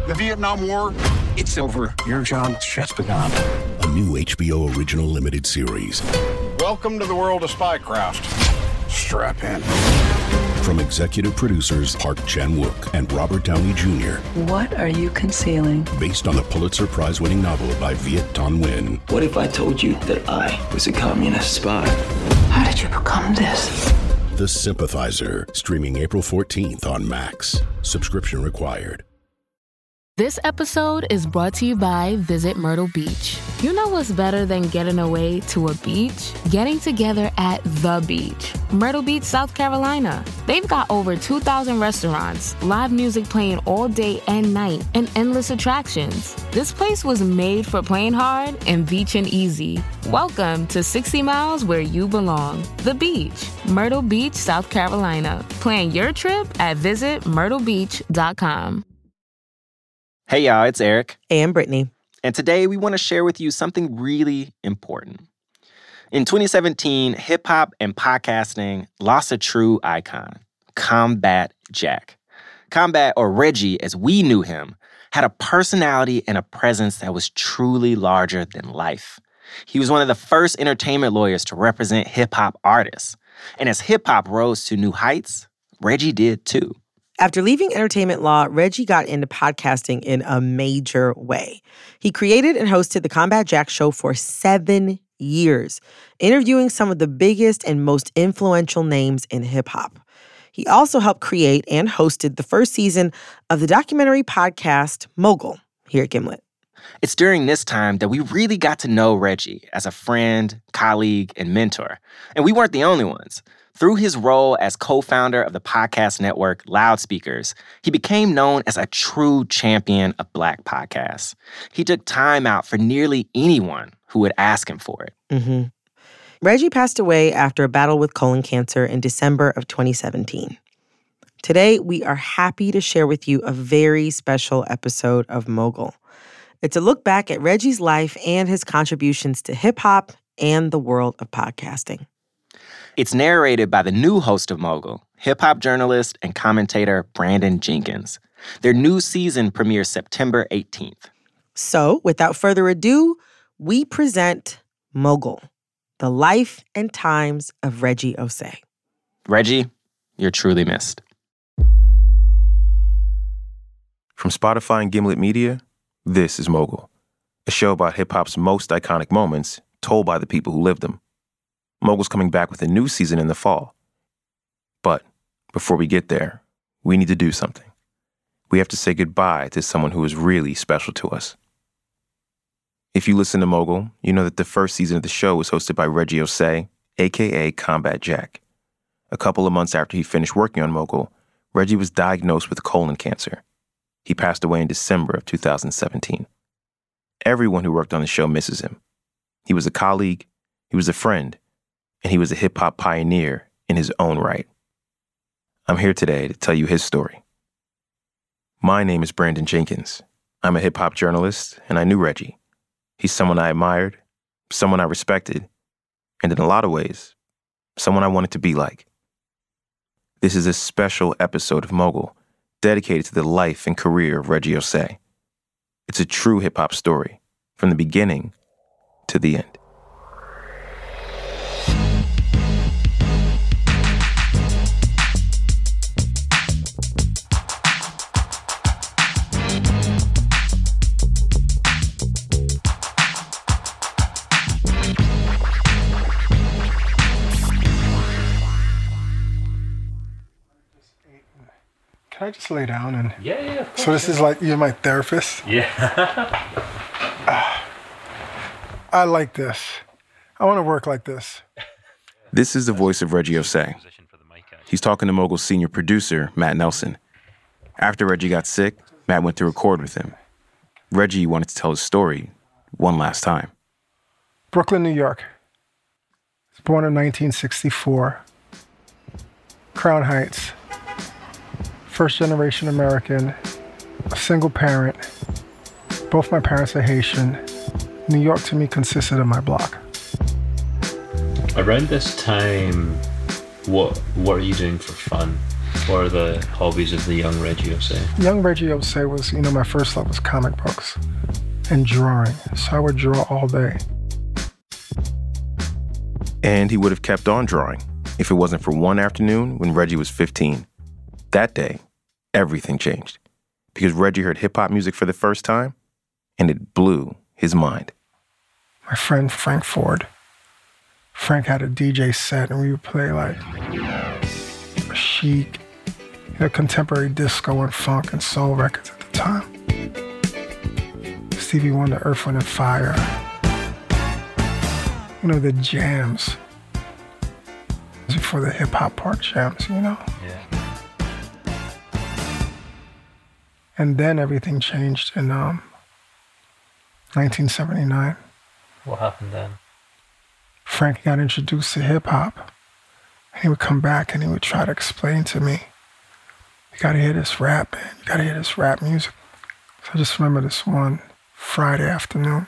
The Vietnam War, it's over. Your job just begun. A new HBO original limited series. Welcome to the world of spycraft. Strap in. From executive producers Park Chan-wook and Robert Downey Jr. What are you concealing? Based on the Pulitzer Prize-winning novel by Viet Thanh Nguyen. What if I told you that I was a communist spy? How did you become this? The Sympathizer, streaming April 14th on Max. Subscription required. This episode is brought to you by Visit Myrtle Beach. You know what's better than getting away to a beach? Getting together at the beach. Myrtle Beach, South Carolina. They've got over 2,000 restaurants, live music playing all day and night, and endless attractions. This place was made for playing hard and beaching easy. Welcome to 60 Miles where you belong. The beach. Myrtle Beach, South Carolina. Plan your trip at visitmyrtlebeach.com. Hey y'all, it's Eric. And Brittany. And today we want to share with you something really important. In 2017, hip-hop and podcasting lost a true icon, Combat Jack. Combat, or Reggie as we knew him, had a personality and a presence that was truly larger than life. He was one of the first entertainment lawyers to represent hip-hop artists. And as hip-hop rose to new heights, Reggie did too. After leaving entertainment law, Reggie got into podcasting in a major way. He created and hosted the Combat Jack Show for 7 years, interviewing some of the biggest and most influential names in hip-hop. He also helped create and hosted the first season of the documentary podcast Mogul here at Gimlet. It's during this time that we really got to know Reggie as a friend, colleague, and mentor. And we weren't the only ones. Through his role as co-founder of the podcast network Loudspeakers, he became known as a true champion of Black podcasts. He took time out for nearly anyone who would ask him for it. Mm-hmm. Reggie passed away after a battle with colon cancer in December of 2017. Today, we are happy to share with you a very special episode of Mogul. It's a look back at Reggie's life and his contributions to hip-hop and the world of podcasting. It's narrated by the new host of Mogul, hip-hop journalist and commentator Brandon Jenkins. Their new season premieres September 18th. So, without further ado, we present Mogul, the life and times of Reggie Ossé. Reggie, you're truly missed. From Spotify and Gimlet Media, this is Mogul, a show about hip-hop's most iconic moments told by the people who lived them. Mogul's coming back with a new season in the fall. But before we get there, we need to do something. We have to say goodbye to someone who is really special to us. If you listen to Mogul, you know that the first season of the show was hosted by Reggie Ossé, a.k.a. Combat Jack. A couple of months after he finished working on Mogul, Reggie was diagnosed with colon cancer. He passed away in December of 2017. Everyone who worked on the show misses him. He was a colleague, he was a friend, and he was a hip-hop pioneer in his own right. I'm here today to tell you his story. My name is Brandon Jenkins. I'm a hip-hop journalist, and I knew Reggie. He's someone I admired, someone I respected, and in a lot of ways, someone I wanted to be like. This is a special episode of Mogul dedicated to the life and career of Reggie Ossé. It's a true hip-hop story, from the beginning to the end. Can I just lay down and... Yeah. So this is like, you're my therapist? Yeah. I like this. I want to work like this. This is the voice of Reggie Ossé. He's talking to Mogul's senior producer, Matt Nelson. After Reggie got sick, Matt went to record with him. Reggie wanted to tell his story one last time. Brooklyn, New York. I was born in 1964. Crown Heights. First generation American, a single parent. Both my parents are Haitian. New York to me consisted of my block. Around this time, what are you doing for fun? What are the hobbies of the young Reggie Ossé? Young Reggie Ossé was, my first love was comic books and drawing. So I would draw all day. And he would have kept on drawing if it wasn't for one afternoon when Reggie was 15. That day, everything changed because Reggie heard hip-hop music for the first time, and it blew his mind. My friend Frank Ford. Frank had a DJ set, and we would play like chic, contemporary disco and funk and soul records at the time. Stevie Wonder, Earth, Wind & Fire. The jams. Before the hip-hop park jams, Yeah. And then everything changed in 1979. What happened then? Frank got introduced to hip-hop. And he would come back and he would try to explain to me, you gotta hear this rap, man. You gotta hear this rap music. So I just remember this one Friday afternoon.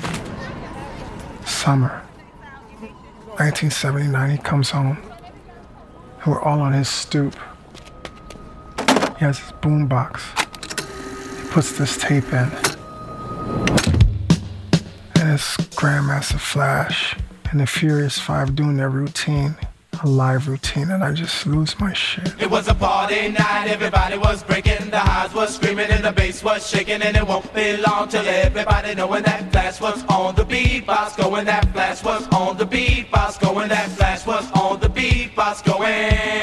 Summer. 1979, he comes home. And we're all on his stoop. He has his boombox. He puts this tape in. And it's Grandmaster Flash and the Furious Five doing their routine, a live routine, and I just lose my shit. It was a party night, everybody was breaking, the highs was screaming and the bass was shaking, and it won't be long till everybody knowing that Flash was on the beatbox going, that Flash was on the beatbox going, that Flash was on the beatbox going,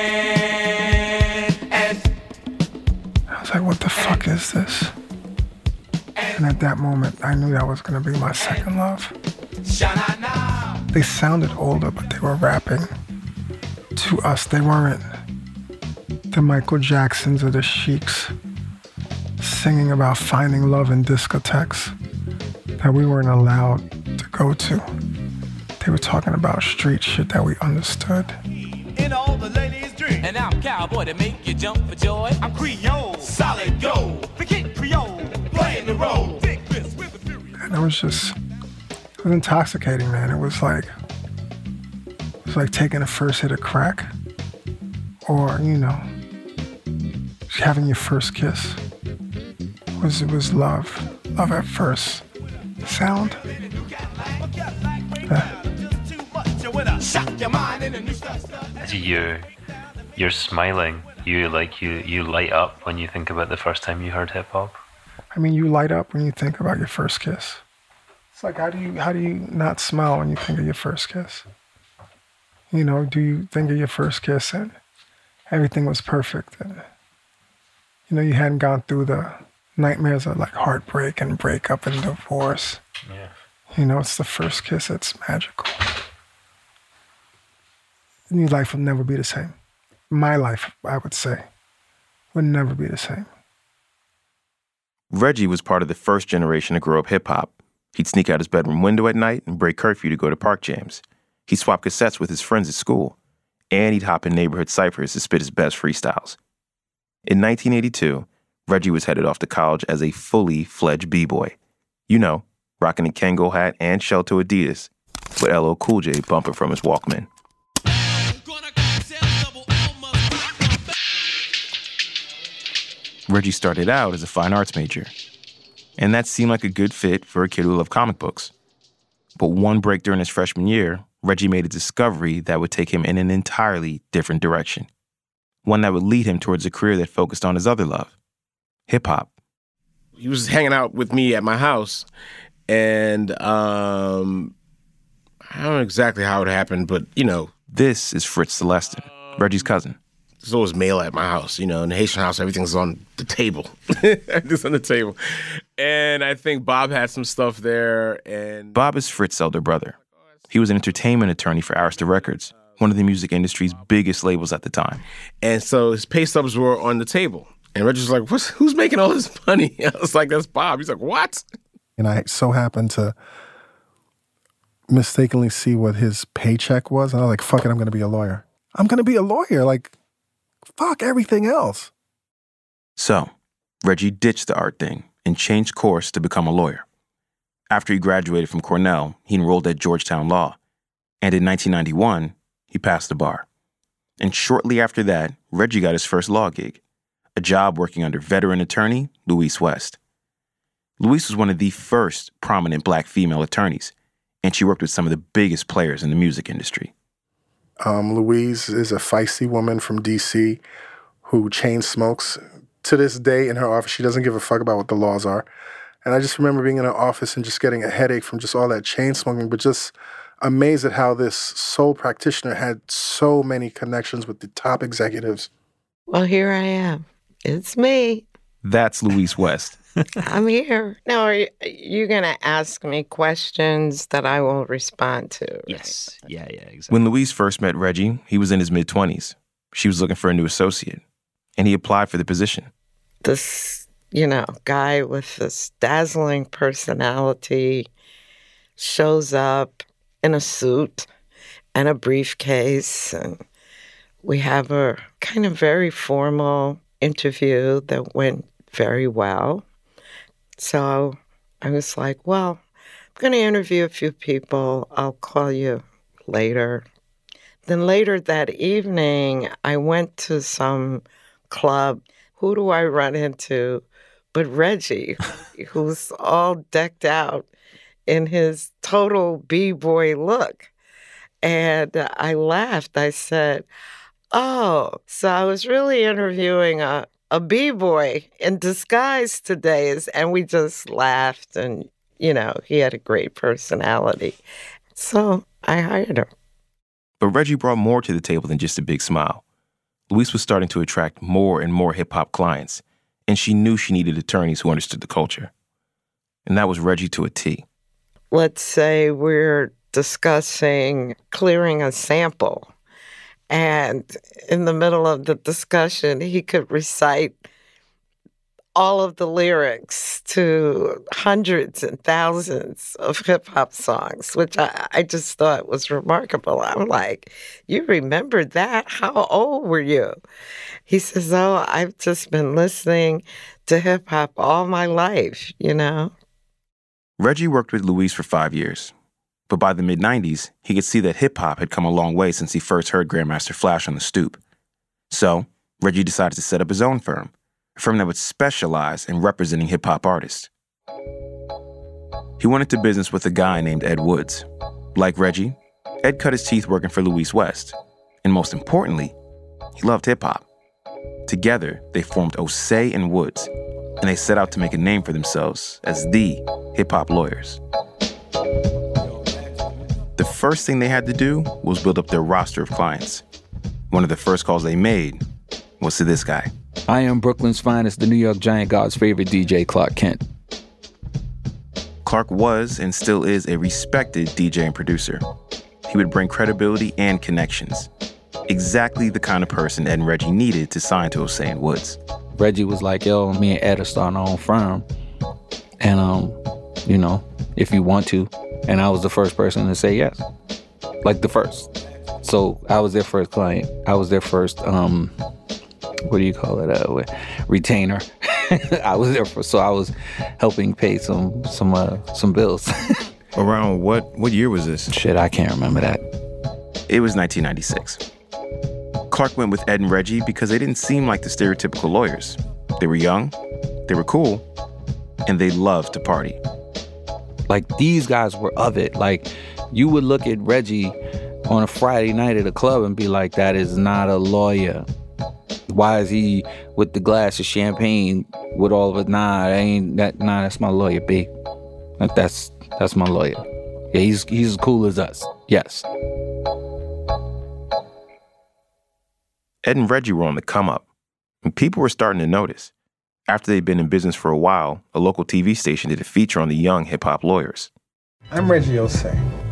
and I was like, what the fuck is this? And at that moment, I knew that was gonna be my second love. They sounded older, but they were rapping to us. They weren't the Michael Jacksons or the Sheiks singing about finding love in discotheques that we weren't allowed to go to. They were talking about street shit that we understood. in all the ladies' dream. And I'm cowboy to make you jump for joy. I'm Creole, solid gold, the Kid Creole, playing the role. And it was intoxicating, man. It was like taking a first hit of crack, or having your first kiss. It was love at first sound. You're smiling. You light up when you think about the first time you heard hip hop. I mean, you light up when you think about your first kiss. It's like, how do you not smile when you think of your first kiss? Do you think of your first kiss and everything was perfect, and you hadn't gone through the nightmares of like heartbreak and breakup and divorce. Yeah. It's the first kiss. It's magical. Your life will never be the same. My life, I would say, would never be the same. Reggie was part of the first generation to grow up hip-hop. He'd sneak out his bedroom window at night and break curfew to go to park jams. He'd swap cassettes with his friends at school. And he'd hop in neighborhood ciphers to spit his best freestyles. In 1982, Reggie was headed off to college as a fully fledged b-boy. Rocking a Kangol hat and shell-toe Adidas, with LL Cool J bumping from his Walkman. Reggie started out as a fine arts major, and that seemed like a good fit for a kid who loved comic books. But one break during his freshman year, Reggie made a discovery that would take him in an entirely different direction. One that would lead him towards a career that focused on his other love, hip-hop. He was hanging out with me at my house, and I don't know exactly how it happened, but, This is Fritz Celestin, Reggie's cousin. There's always mail at my house. In the Haitian house, everything's on the table. Everything's on the table. And I think Bob had some stuff there. And Bob is Fritz's elder brother. He was an entertainment attorney for Arista Records, one of the music industry's biggest labels at the time. And so his pay stubs were on the table. And Reggie's like, who's making all this money? I was like, that's Bob. He's like, what? And I so happened to mistakenly see what his paycheck was. And I was like, fuck it, I'm going to be a lawyer. I'm going to be a lawyer. Like, fuck everything else. So, Reggie ditched the art thing and changed course to become a lawyer. After he graduated from Cornell, he enrolled at Georgetown Law. And in 1991, he passed the bar. And shortly after that, Reggie got his first law gig, a job working under veteran attorney Louise West. Louise was one of the first prominent black female attorneys, and she worked with some of the biggest players in the music industry. Louise is a feisty woman from D.C. who chain smokes. To this day in her office, she doesn't give a fuck about what the laws are. And I just remember being in her office and just getting a headache from just all that chain smoking, but just amazed at how this sole practitioner had so many connections with the top executives. Well, here I am. It's me. That's Louise West. I'm here. Now, are you going to ask me questions that I will respond to? Right? Yes. Yeah, exactly. When Louise first met Reggie, he was in his mid-20s. She was looking for a new associate, and he applied for the position. This, guy with this dazzling personality shows up in a suit and a briefcase, and we have a kind of very formal interview that went very well. So I was like, well, I'm going to interview a few people. I'll call you later. Then later that evening, I went to some club. Who do I run into but Reggie, who's all decked out in his total B-boy look. And I laughed. I said, oh, so I was really interviewing a B-boy in disguise today. And we just laughed. And, he had a great personality. So I hired him. But Reggie brought more to the table than just a big smile. Louise was starting to attract more and more hip-hop clients, and she knew she needed attorneys who understood the culture. And that was Reggie to a T. Let's say we're discussing clearing a sample, and in the middle of the discussion, he could recite all of the lyrics to hundreds and thousands of hip-hop songs, which I just thought was remarkable. I'm like, you remembered that? How old were you? He says, oh, I've just been listening to hip-hop all my life, Reggie worked with Louise for 5 years. But by the mid-90s, he could see that hip-hop had come a long way since he first heard Grandmaster Flash on the stoop. So, Reggie decided to set up his own firm, a firm that would specialize in representing hip-hop artists. He went into business with a guy named Ed Woods. Like Reggie, Ed cut his teeth working for Louise West. And most importantly, he loved hip-hop. Together, they formed Osei and Woods, and they set out to make a name for themselves as the hip-hop lawyers. The first thing they had to do was build up their roster of clients. One of the first calls they made was to this guy. I am Brooklyn's finest, the New York Giant God's favorite DJ, Clark Kent. Clark was and still is a respected DJ and producer. He would bring credibility and connections. Exactly the kind of person Ed and Reggie needed to sign to Osei and Woods. Reggie was like, yo, me and Ed are starting our own firm. And, if you want to. And I was the first person to say yes. Like the first. So I was their first client. I was their first, retainer. I was there so I was helping pay some bills. Around what year was this? Shit, I can't remember that. It was 1996. Clark went with Ed and Reggie because they didn't seem like the stereotypical lawyers. They were young, they were cool, and they loved to party. Like, these guys were of it. Like, you would look at Reggie on a Friday night at a club and be like, that is not a lawyer. Why is he with the glass of champagne with all of it? That's my lawyer, B. Like, that's my lawyer. Yeah, he's as cool as us. Yes. Ed and Reggie were on the come up, and people were starting to notice. After they'd been in business for a while, a local TV station did a feature on the young hip-hop lawyers. I'm Reggie Osei.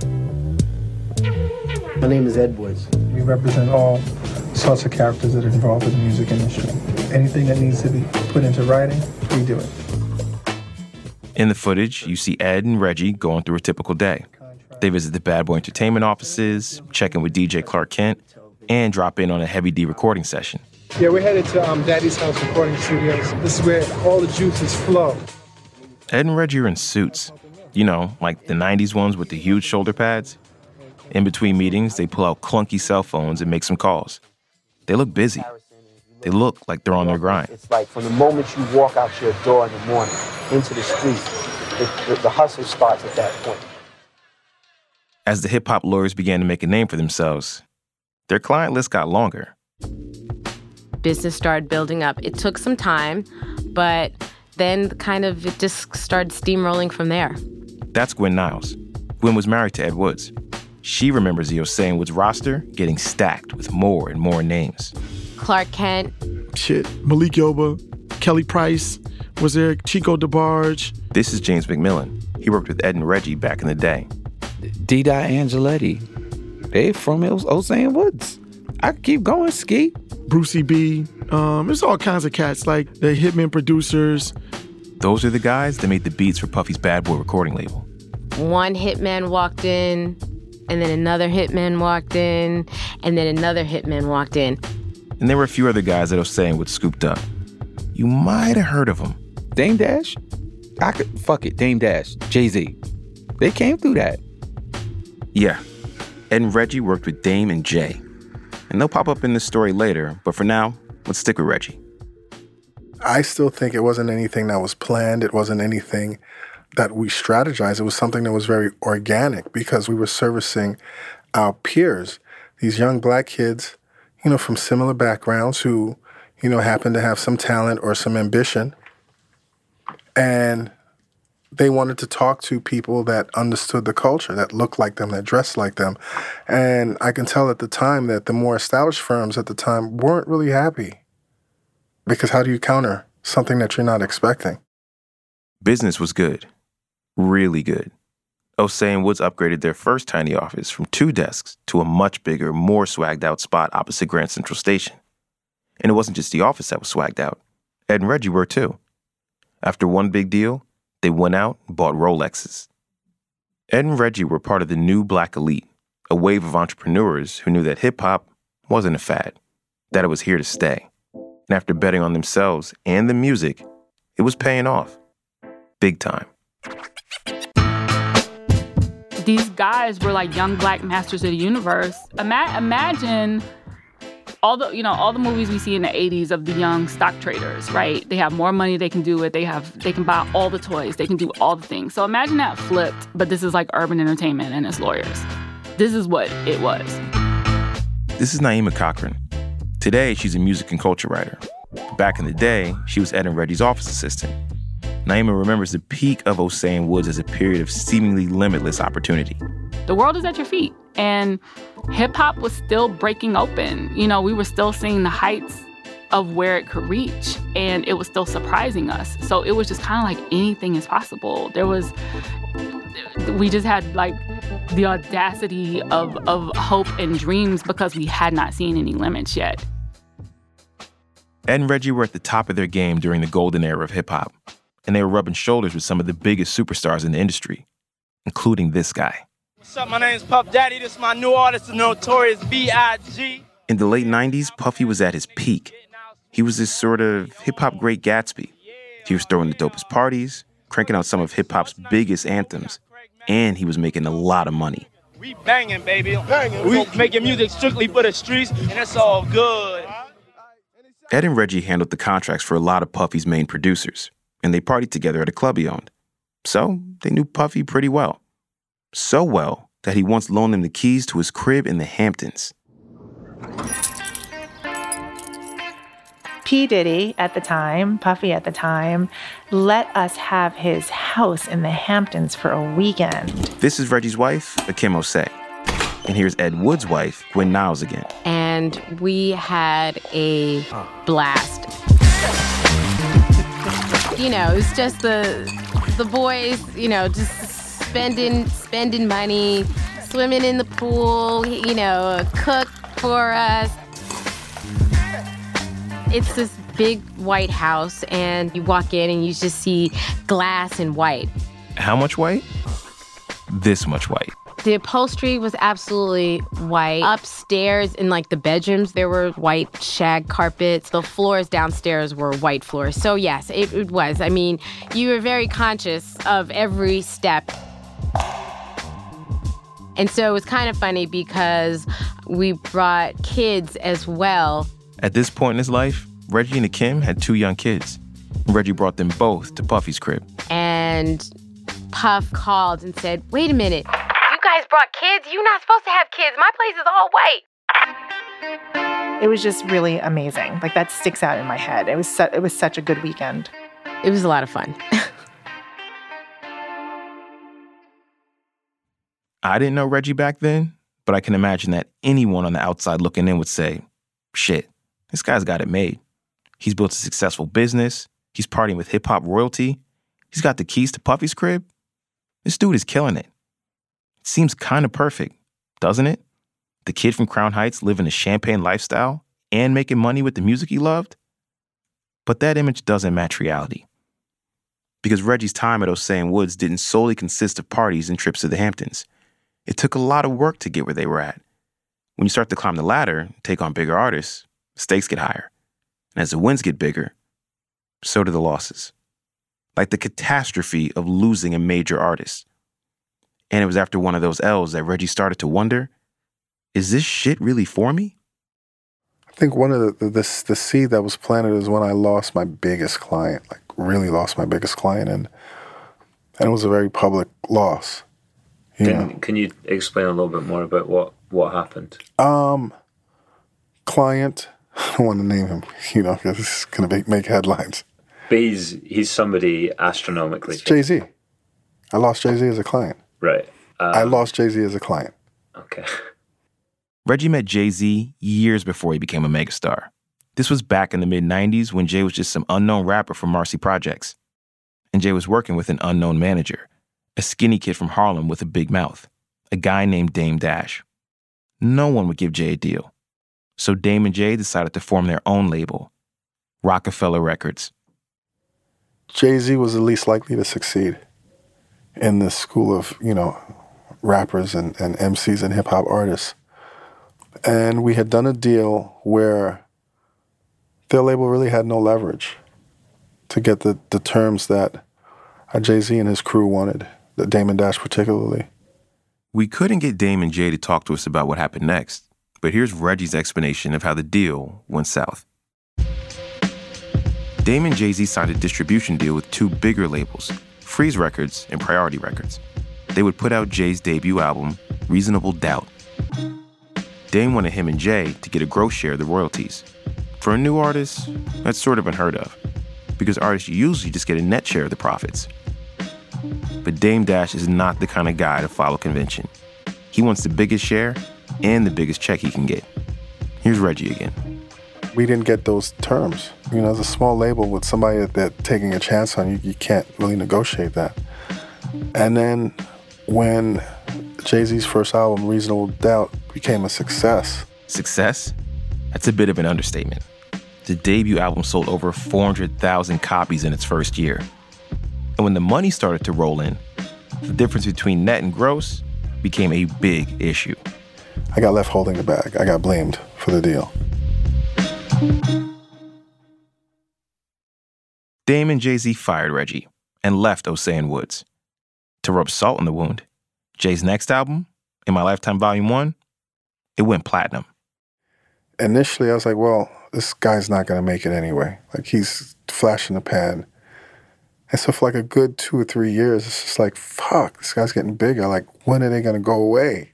My name is Ed Woods. We represent all sorts of characters that are involved in the music industry. Anything that needs to be put into writing, we do it. In the footage, you see Ed and Reggie going through a typical day. They visit the Bad Boy Entertainment offices, check in with DJ Clark Kent, and drop in on a Heavy D recording session. Yeah, we're headed to Daddy's House Recording Studios. This is where all the juices flow. Ed and Reggie are in suits. Like the 90s ones with the huge shoulder pads. In between meetings, they pull out clunky cell phones and make some calls. They look busy. They look like they're on their grind. It's like from the moment you walk out your door in the morning into the streets, the hustle starts at that point. As the hip-hop lawyers began to make a name for themselves, their client list got longer. Business started building up. It took some time, but then it just started steamrolling from there. That's Gwen Niles. Gwen was married to Ed Woods. She remembers the Hossein Woods roster getting stacked with more and more names. Clark Kent. Malik Yoba, Kelly Price was there, Chico DeBarge. This is James McMillan. He worked with Ed and Reggie back in the day. D-Dot Angeletti. They from Hossein Woods. I could keep going, Ski. Brucey B. There's all kinds of cats, like the Hitman producers. Those are the guys that made the beats for Puffy's Bad Boy recording label. One hitman walked in, and then another hitman walked in, and then another hitman walked in. And there were a few other guys that Hossein Woods scooped up. You might have heard of them. Dame Dash? Dame Dash, Jay-Z. They came through that. Yeah. Ed and Reggie worked with Dame and Jay. And they'll pop up in this story later, but for now, let's stick with Reggie. I still think it wasn't anything that was planned. It wasn't anything that we strategized. It was something that was very organic because we were servicing our peers, these young black kids, from similar backgrounds who, happened to have some talent or some ambition. And they wanted to talk to people that understood the culture, that looked like them, that dressed like them. And I can tell at the time that the more established firms at the time weren't really happy. Because how do you counter something that you're not expecting? Business was good. Really good. Hossein Woods upgraded their first tiny office from 2 desks to a much bigger, more swagged out spot opposite Grand Central Station. And it wasn't just the office that was swagged out. Ed and Reggie were too. After one big deal, they went out and bought Rolexes. Ed and Reggie were part of the new black elite, a wave of entrepreneurs who knew that hip-hop wasn't a fad, that it was here to stay. And after betting on themselves and the music, it was paying off. Big time. These guys were like young black masters of the universe. Imagine all the movies we see in the 80s of the young stock traders, right? They have more money, they can do it, they can buy all the toys, they can do all the things. So imagine that flipped, but this is like urban entertainment and its lawyers. This is what it was. This is Naima Cochran. Today, she's a music and culture writer. Back in the day, she was Ed and Reggie's office assistant. Naima remembers the peak of Hossein Woods as a period of seemingly limitless opportunity. The world is at your feet, and hip-hop was still breaking open. We were still seeing the heights of where it could reach, and it was still surprising us. So it was just kind of like anything is possible. We just had like the audacity of hope and dreams because we had not seen any limits yet. Ed and Reggie were at the top of their game during the golden era of hip-hop, and they were rubbing shoulders with some of the biggest superstars in the industry, including this guy. What's up? My name's Puff Daddy. This is my new artist, the Notorious B.I.G. In the late 90s, Puffy was at his peak. He was this sort of hip-hop Great Gatsby. He was throwing the dopest parties, cranking out some of hip-hop's biggest anthems, and he was making a lot of money. We banging, baby. We making music strictly for the streets, and it's all good. Ed and Reggie handled the contracts for a lot of Puffy's main producers, and they partied together at a club he owned. So they knew Puffy pretty well. So well that he once loaned them the keys to his crib in the Hamptons. P. Diddy at the time, Puffy at the time, let us have his house in the Hamptons for a weekend. This is Reggie's wife, Akim Osei. And here's Ed Wood's wife, Gwen Niles again. And we had a blast. It was just the boys, just spending money, swimming in the pool, cook for us. It's this big white house, and you walk in and you just see glass and white. How much white? This much white. The upholstery was absolutely white. Upstairs in the bedrooms, there were white shag carpets. The floors downstairs were white floors. So yes, it was. You were very conscious of every step. And so it was kind of funny because we brought kids as well. At this point in his life, Reggie and Akim had 2 young kids. Reggie brought them both to Puffy's crib. And Puff called and said, "Wait a minute. You guys brought kids? You're not supposed to have kids. My place is all white." It was just really amazing. Like, that sticks out in my head. It was such a good weekend. It was a lot of fun. I didn't know Reggie back then, but I can imagine that anyone on the outside looking in would say, shit, this guy's got it made. He's built a successful business. He's partying with hip-hop royalty. He's got the keys to Puffy's crib. This dude is killing it. It seems kind of perfect, doesn't it? The kid from Crown Heights living a champagne lifestyle and making money with the music he loved. But that image doesn't match reality. Because Reggie's time at Osain Woods didn't solely consist of parties and trips to the Hamptons. It took a lot of work to get where they were at. When you start to climb the ladder, take on bigger artists, the stakes get higher. And as the wins get bigger, so do the losses. Like the catastrophe of losing a major artist. And it was after one of those L's that Reggie started to wonder, is this shit really for me? I think one of the seed that was planted is when I lost my biggest client, like really lost my biggest client, and it was a very public loss. Can you explain a little bit more about what happened? Client, I don't want to name him, because it's going to make headlines. But he's somebody astronomically. It's Jay-Z. I lost Jay-Z as a client. Right. I lost Jay-Z as a client. Okay. Reggie met Jay-Z years before he became a megastar. This was back in the mid-90s when Jay was just some unknown rapper from Marcy Projects. And Jay was working with an unknown manager, a skinny kid from Harlem with a big mouth, a guy named Dame Dash. No one would give Jay a deal. So Dame and Jay decided to form their own label, Rockefeller Records. Jay-Z was the least likely to succeed in this school of, rappers and MCs and hip-hop artists. And we had done a deal where their label really had no leverage to get the terms that Jay-Z and his crew wanted, the Dame and Dash particularly. We couldn't get Dame and Jay to talk to us about what happened next, but here's Reggie's explanation of how the deal went south. Dame and Jay-Z signed a distribution deal with 2 bigger labels, Freeze Records and Priority Records. They would put out Jay's debut album, Reasonable Doubt. Dame wanted him and Jay to get a gross share of the royalties. For a new artist, that's sort of unheard of, because artists usually just get a net share of the profits. But Dame Dash is not the kind of guy to follow convention. He wants the biggest share and the biggest check he can get. Here's Reggie again. We didn't get those terms. As a small label with somebody that taking a chance on you, you can't really negotiate that. And then when Jay-Z's first album, Reasonable Doubt, became a success. Success? That's a bit of an understatement. The debut album sold over 400,000 copies in its first year. And when the money started to roll in, the difference between net and gross became a big issue. I got left holding the bag. I got blamed for the deal. Dame and Jay-Z fired Reggie and left Osain Woods. To rub salt in the wound, Jay's next album, In My Lifetime Volume 1, it went platinum. Initially, I was like, well, this guy's not going to make it anyway. Like, he's flash in the pan. And so for like a good 2 or 3 years, it's just like, fuck, this guy's getting bigger. Like, when are they going to go away?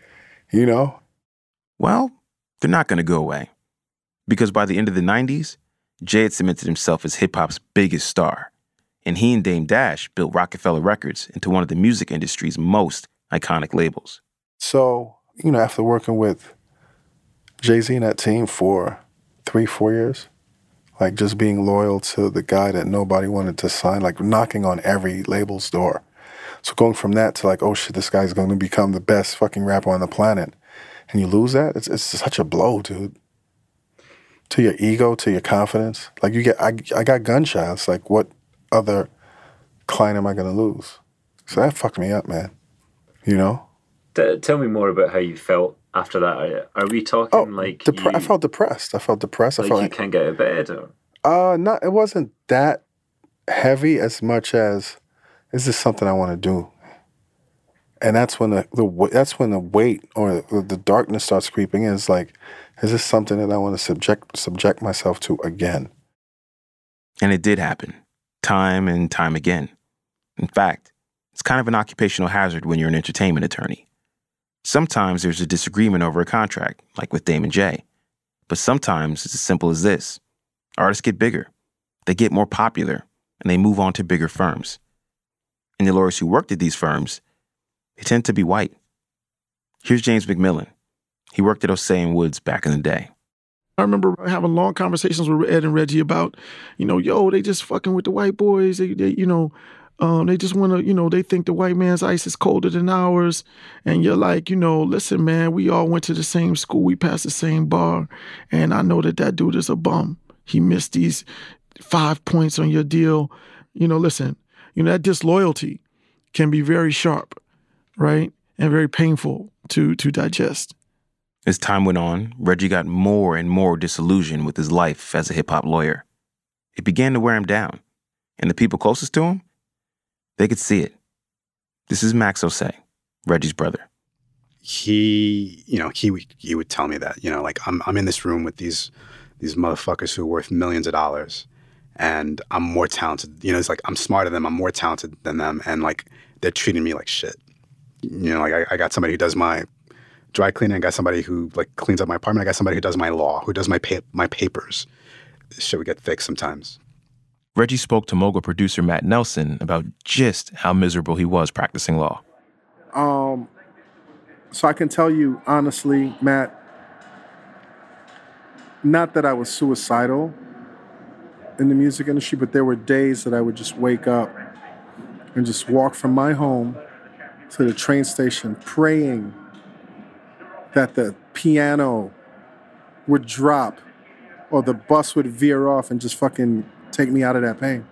Well, they're not going to go away. Because by the end of the 90s, Jay had cemented himself as hip-hop's biggest star. And he and Dame Dash built Rockefeller Records into one of the music industry's most iconic labels. So, after working with Jay-Z and that team for 3-4 years, like just being loyal to the guy that nobody wanted to sign, like knocking on every label's door. So going from that to like, oh shit, this guy's going to become the best fucking rapper on the planet. And you lose that, it's such a blow, dude. To your ego, to your confidence. Like I got gun shy. It's like, what other client am I going to lose? So that fucked me up, man. Tell me more about how you felt after that. Are we talking I felt depressed. Like I felt you can't get out of bed? Or? It wasn't that heavy as much as, is this something I want to do? And that's when the weight or the darkness starts creeping in. It's like, is this something that I want to subject myself to again? And it did happen, time and time again. In fact, it's kind of an occupational hazard when you're an entertainment attorney. Sometimes there's a disagreement over a contract, like with Damon J. But sometimes it's as simple as this. Artists get bigger, they get more popular, and they move on to bigger firms. And the lawyers who worked at these firms, they tend to be white. Here's James McMillan. He worked at Osei & Woods back in the day. I remember having long conversations with Ed and Reggie about, they just fucking with the white boys. They just want to, they think the white man's ice is colder than ours. And you're like, listen, man, we all went to the same school. We passed the same bar. And I know that dude is a bum. He missed these 5 points on your deal. Listen, that disloyalty can be very sharp, right? And very painful to digest. As time went on, Reggie got more and more disillusioned with his life as a hip-hop lawyer. It began to wear him down. And the people closest to him, they could see it. This is Max Osei, Reggie's brother. He would tell me that, like I'm in this room with these motherfuckers who are worth millions of dollars, and I'm more talented. It's like I'm smarter than them, I'm more talented than them, and like they're treating me like shit. Like I got somebody who does my dry cleaning, I got somebody who like cleans up my apartment, I got somebody who does my law, who does my papers. This shit would get fixed sometimes. Reggie spoke to Mogul producer Matt Nelson about just how miserable he was practicing law. So I can tell you honestly, Matt, not that I was suicidal in the music industry, but there were days that I would just wake up and just walk from my home to the train station praying that the piano would drop or the bus would veer off and just fucking take me out of that pain.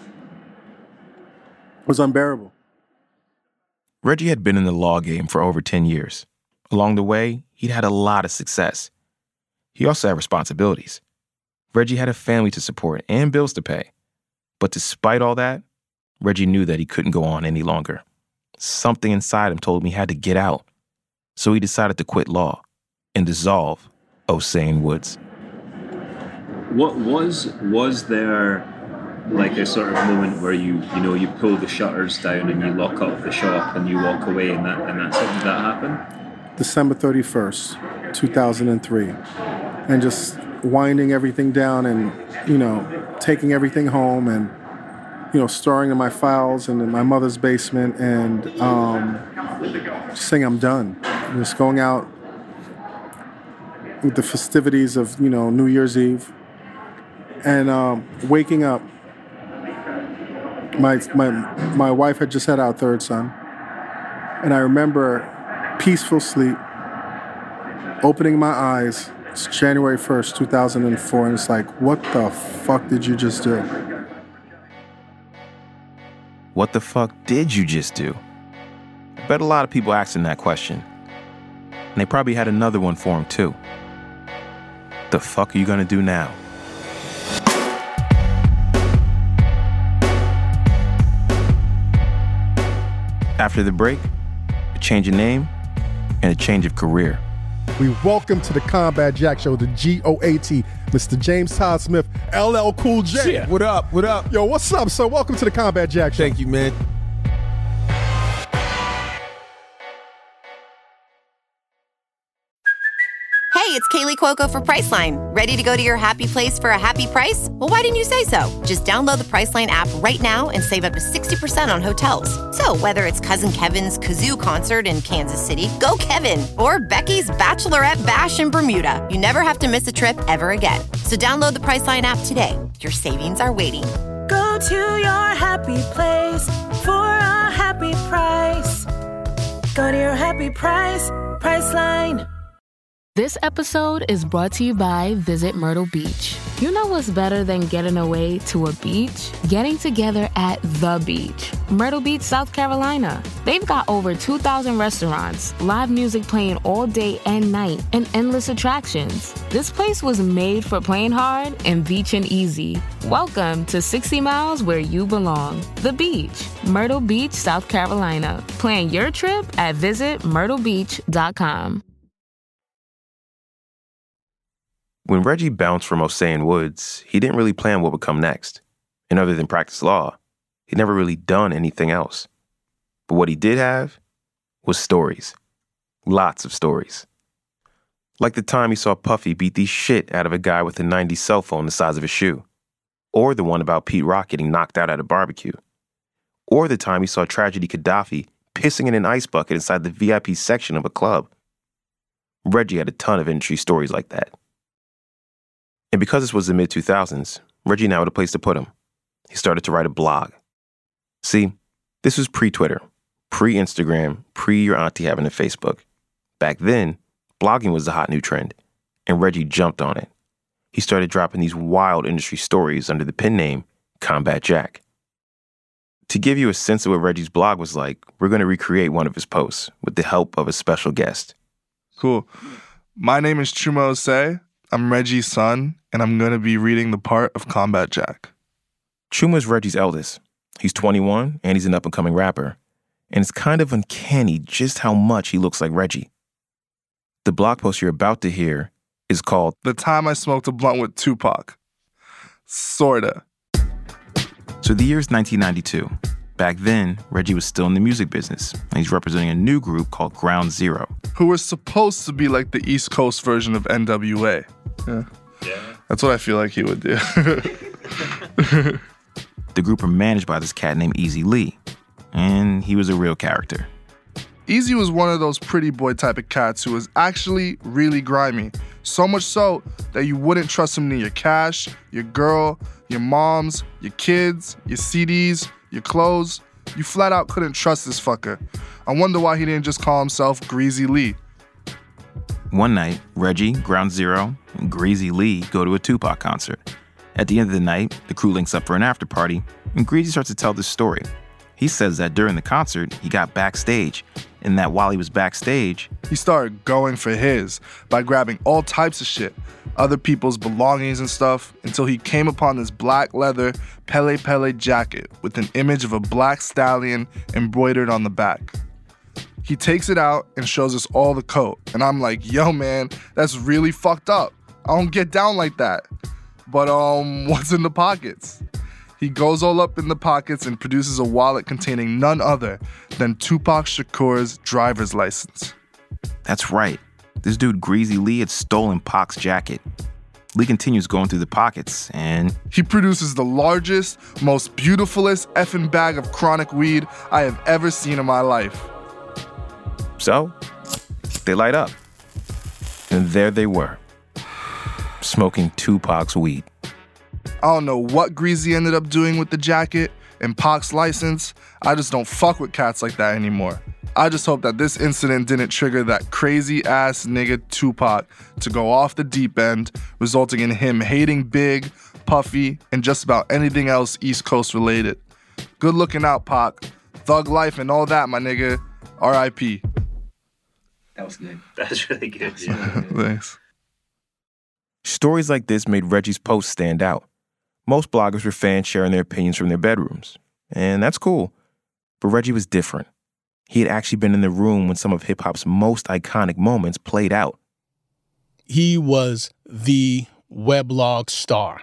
It was unbearable. Reggie had been in the law game for over 10 years. Along the way, he'd had a lot of success. He also had responsibilities. Reggie had a family to support and bills to pay. But despite all that, Reggie knew that he couldn't go on any longer. Something inside him told him he had to get out. So he decided to quit law and dissolve Osei & Woods. What was there like a sort of moment where you pull the shutters down and you lock up the shop and you walk away and that's it? Did that happen? December 31st, 2003. And just winding everything down and, taking everything home and, storing in my files and in my mother's basement and just saying I'm done. Just going out with the festivities of, New Year's Eve. And waking up, my wife had just had our third son. And I remember peaceful sleep, opening my eyes. It's January 1st, 2004. And it's like, what the fuck did you just do? What the fuck did you just do? I bet a lot of people asking that question. And they probably had another one for him too. The fuck are you gonna do now? After the break, a change of name and a change of career. We welcome to the Combat Jack Show, the GOAT, Mr. James Todd Smith, LL Cool J. Yeah. What up? Yo, what's up, sir? Welcome to the Combat Jack Show. Thank you, man. Hey, it's Kaylee Cuoco for Priceline. Ready to go to your happy place for a happy price? Well, why didn't you say so? Just download the Priceline app right now and save up to 60% on hotels. So whether it's Cousin Kevin's Kazoo Concert in Kansas City, go Kevin, or Becky's Bachelorette Bash in Bermuda, you never have to miss a trip ever again. So download the Priceline app today. Your savings are waiting. Go to your happy place for a happy price. Go to your happy price, Priceline. This episode is brought to you by Visit Myrtle Beach. You know what's better than getting away to a beach? Getting together at the beach. Myrtle Beach, South Carolina. They've got over 2,000 restaurants, live music playing all day and night, and endless attractions. This place was made for playing hard and beaching easy. Welcome to 60 Miles where you belong. The Beach, Myrtle Beach, South Carolina. Plan your trip at visitmyrtlebeach.com. When Reggie bounced from Ocean Woods, he didn't really plan what would come next. And other than practice law, he'd never really done anything else. But what he did have was stories. Lots of stories. Like the time he saw Puffy beat the shit out of a guy with a 90s cell phone the size of a shoe. Or the one about Pete Rock getting knocked out at a barbecue. Or the time he saw Tragedy Gaddafi pissing in an ice bucket inside the VIP section of a club. Reggie had a ton of industry stories like that. And because this was the mid-2000s, Reggie now had a place to put him. He started to write a blog. See, this was pre-Twitter, pre-Instagram, pre-your auntie having a Facebook. Back then, blogging was the hot new trend, and Reggie jumped on it. He started dropping these wild industry stories under the pen name Combat Jack. To give you a sense of what Reggie's blog was like, we're going to recreate one of his posts with the help of a special guest. Cool. My name is Chuma Osei. I'm Reggie's son, and I'm going to be reading the part of Combat Jack. Chuma is Reggie's eldest. He's 21, and he's an up-and-coming rapper. And it's kind of uncanny just how much he looks like Reggie. The blog post you're about to hear is called The Time I Smoked a Blunt with Tupac. Sorta. So the year's 1992. Back then, Reggie was still in the music business, and he's representing a new group called Ground Zero. Who were supposed to be like the East Coast version of NWA. Yeah. That's what I feel like he would do. The group were managed by this cat named Easy Lee, and he was a real character. Easy was one of those pretty boy type of cats who was actually really grimy. So much so that you wouldn't trust him near your cash, your girl, your moms, your kids, your CDs, your clothes. You flat out couldn't trust this fucker. I wonder why he didn't just call himself Greasy Lee. One night, Reggie, Ground Zero, and Greasy Lee go to a Tupac concert. At the end of the night, the crew links up for an after party, and Greasy starts to tell this story. He says that during the concert, he got backstage, and that while he was backstage, he started going for his by grabbing all types of shit, other people's belongings and stuff, until he came upon this black leather Pele Pele jacket with an image of a black stallion embroidered on the back. He takes it out and shows us all the coat, and I'm like, yo man, that's really fucked up. I don't get down like that. But what's in the pockets? He goes all up in the pockets and produces a wallet containing none other than Tupac Shakur's driver's license. That's right. This dude, Greasy Lee, had stolen Pac's jacket. Lee continues going through the pockets, and he produces the largest, most beautifulest effing bag of chronic weed I have ever seen in my life. So, they light up. And there they were, smoking Tupac's weed. I don't know what Greasy ended up doing with the jacket and Pac's license. I just don't fuck with cats like that anymore. I just hope that this incident didn't trigger that crazy-ass nigga Tupac to go off the deep end, resulting in him hating Big, Puffy, and just about anything else East Coast related. Good looking out, Pac. Thug life and all that, my nigga. R.I.P. That was good. That was really good. Yeah. Thanks. Stories like this made Reggie's posts stand out. Most bloggers were fans sharing their opinions from their bedrooms. And that's cool. But Reggie was different. He had actually been in the room when some of hip-hop's most iconic moments played out. He was the weblog star.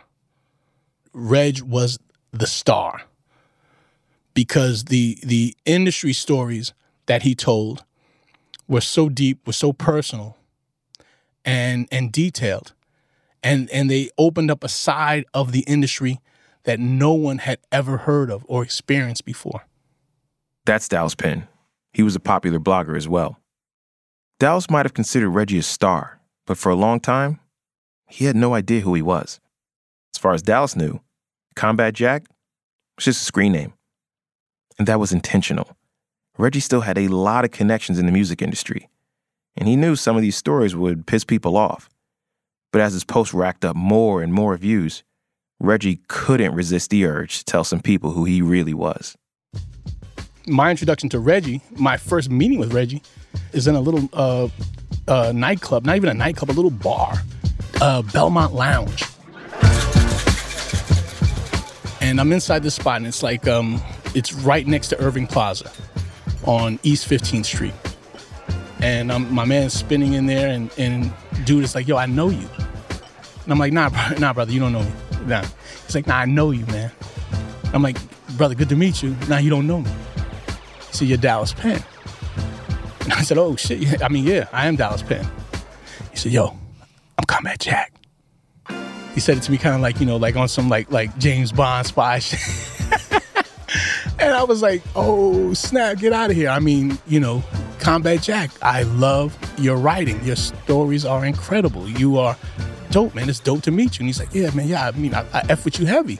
Reg was the star. Because the industry stories that he told were so deep, were so personal and detailed. And they opened up a side of the industry that no one had ever heard of or experienced before. That's Dallas Penn. He was a popular blogger as well. Dallas might have considered Reggie a star, but for a long time, he had no idea who he was. As far as Dallas knew, Combat Jack was just a screen name. And that was intentional. Reggie still had a lot of connections in the music industry, and he knew some of these stories would piss people off. But as his post racked up more and more views, Reggie couldn't resist the urge to tell some people who he really was. my introduction to Reggie, my first meeting with Reggie, is in a little nightclub, not even a nightclub, a little bar, Belmont Lounge. And I'm inside this spot, and it's like, it's right next to Irving Plaza on East 15th Street. And my man's spinning in there, and dude is like, yo, I know you. And I'm like, nah, brother, you don't know me. Nah. He's like, nah, I know you, man. I'm like, brother, good to meet you. Nah, you don't know me. He said, you're Dallas Penn. And I said, oh, shit. Yeah. I mean, yeah, I am Dallas Penn. He said, yo, I'm Combat Jack. He said it to me kind of like, you know, like on some like James Bond spy shit. And I was like, oh, snap, get out of here. I mean, you know, Combat Jack, I love your writing. Your stories are incredible. You are dope, man. It's dope to meet you. And he's like, yeah, man, yeah, I mean, I F with you heavy.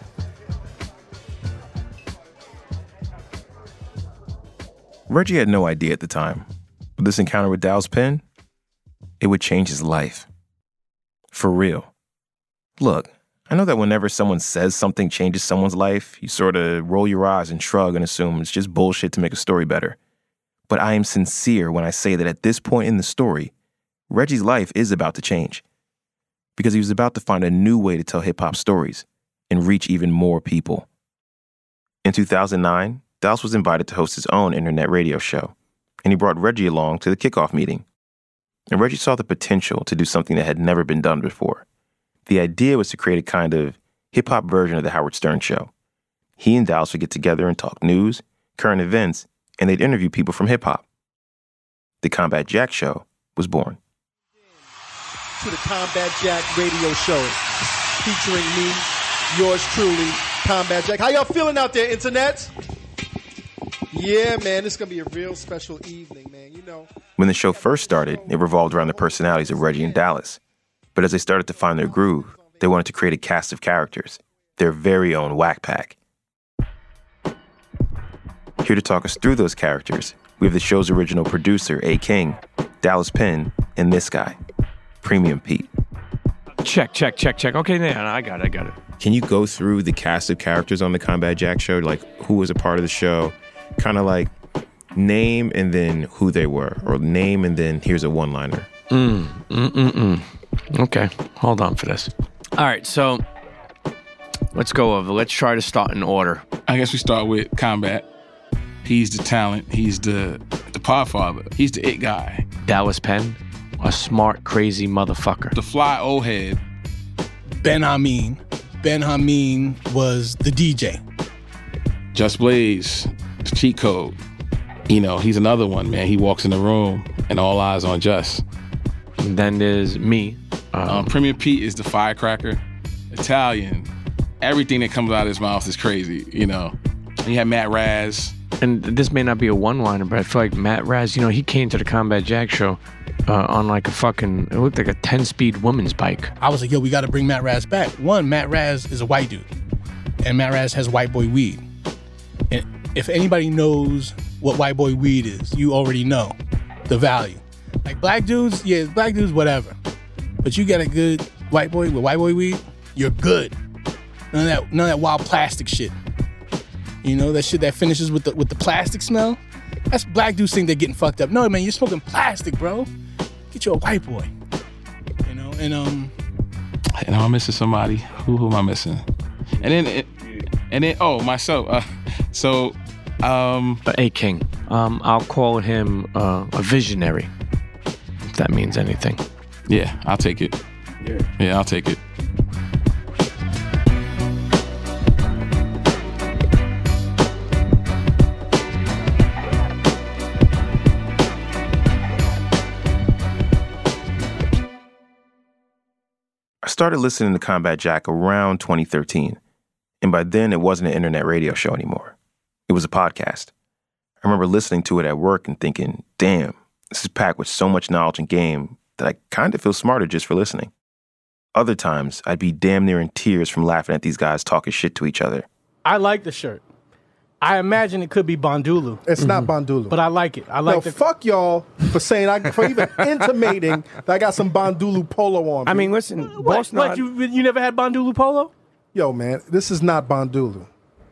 Reggie had no idea at the time, but this encounter with Dallas Penn, it would change his life. For real. Look, I know that whenever someone says something changes someone's life, you sort of roll your eyes and shrug and assume it's just bullshit to make a story better. But I am sincere when I say that at this point in the story, Reggie's life is about to change. Because he was about to find a new way to tell hip-hop stories and reach even more people. In 2009, Dallas was invited to host his own internet radio show, and he brought Reggie along to the kickoff meeting. And Reggie saw the potential to do something that had never been done before. The idea was to create a kind of hip-hop version of The Howard Stern Show. He and Dallas would get together and talk news, current events, and they'd interview people from hip-hop. The Combat Jack Show was born. To the Combat Jack radio show, featuring me, yours truly, Combat Jack. How y'all feeling out there, internet? Yeah, man, this is going to be a real special evening, man, you know. When the show first started, it revolved around the personalities of Reggie and Dallas. But as they started to find their groove, they wanted to create a cast of characters, their very own Whack Pack. Here to talk us through those characters, we have the show's original producer, A. King, Dallas Penn, and this guy, Premium Pete. Check. Okay, yeah, I got it. Can you go through the cast of characters on the Combat Jack Show? Like, who was a part of the show? Kind of like name and then who they were, or name and then here's a one-liner. Okay, hold on for this. All right, so let's go over. Let's try to start in order. I guess we start with Combat. He's the talent. He's the podfather. He's the it guy. Dallas Penn, a smart, crazy motherfucker. The fly old head. Ben Hameen. Ben Hameen was the DJ. Just Blaze, the cheat code. You know, he's another one, man. He walks in the room and all eyes on Just. And then there's me. Premium Pete is the firecracker. Italian. Everything that comes out of his mouth is crazy, you know. And you have Matt Raz. And this may not be a one-liner, but I feel like Matt Raz, you know, he came to the Combat Jack Show on like it looked like a 10-speed woman's bike. I was like, yo, we got to bring Matt Raz back. One, Matt Raz is a white dude. And Matt Raz has white boy weed. And if anybody knows what white boy weed is, you already know the value. Like black dudes, whatever. But you get a good white boy with white boy weed, you're good. None of that wild plastic shit. You know, that shit that finishes with the plastic smell? That's black dudes think they're getting fucked up. No, man, you're smoking plastic, bro. Get you a white boy. You know, and I'm missing somebody. Who am I missing? And then myself. A King. I'll call him a visionary, if that means anything. Yeah, I'll take it. Yeah, I'll take it. I started listening to Combat Jack around 2013, and by then it wasn't an internet radio show anymore. It was a podcast. I remember listening to it at work and thinking, damn, this is packed with so much knowledge and game that I kind of feel smarter just for listening. Other times, I'd be damn near in tears from laughing at these guys talking shit to each other. I like the shirt. I imagine it could be Bondulu. It's not Bondulu. But I like it. I like fuck y'all for saying, for even intimating that I got some Bondulu polo on. I mean, listen, what, you never had Bondulu polo? Yo, man, this is not Bondulu.